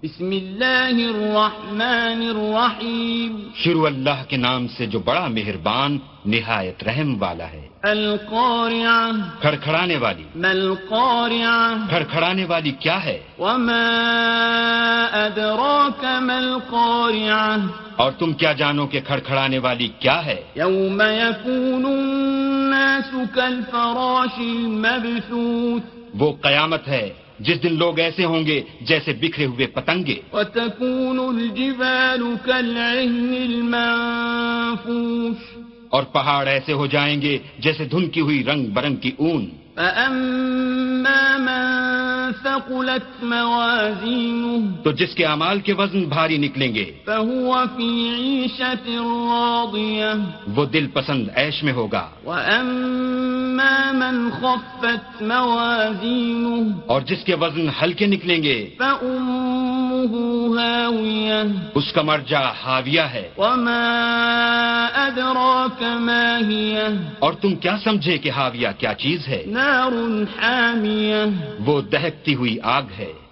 بسم اللہ الرحمن الرحیم. شروع اللہ کے نام سے جو بڑا مہربان نہایت رحم والا ہے. القارعہ کھڑکھڑانے والی. ما القارعہ کھڑکھڑانے والی کیا ہے؟ وما ادراک ما القارعہ اور تم کیا جانو کہ کھڑکھڑانے والی کیا ہے؟ یوم یکون الناس کالفراش المبثوث وہ قیامت ہے جس دن لوگ ایسے ہوں گے جیسے بکھرے ہوئے پتنگے. وتكون الجبال كالعهن المنفوش اور پہاڑ ایسے ہو جائیں گے جیسے دھنکی ہوئی رنگ برنگ کی اون. فأما من ثقلت موازينه تو جس کے اعمال کے وزن بھاری نکلیں گے فهو في عيشة راضية وہ دل پسند عیش میں ہوگا. وأما من خفت موازينه اور جس کے وزن ہلکے نکلیں گے فأمه هاوية اس کا مرجع حاویہ ہے. وما أدراك ما هي اور تم کیا سمجھے کہ حاویہ کیا چیز ہے؟ نار حامية وہ دہکتی ہوئی آگ ہے.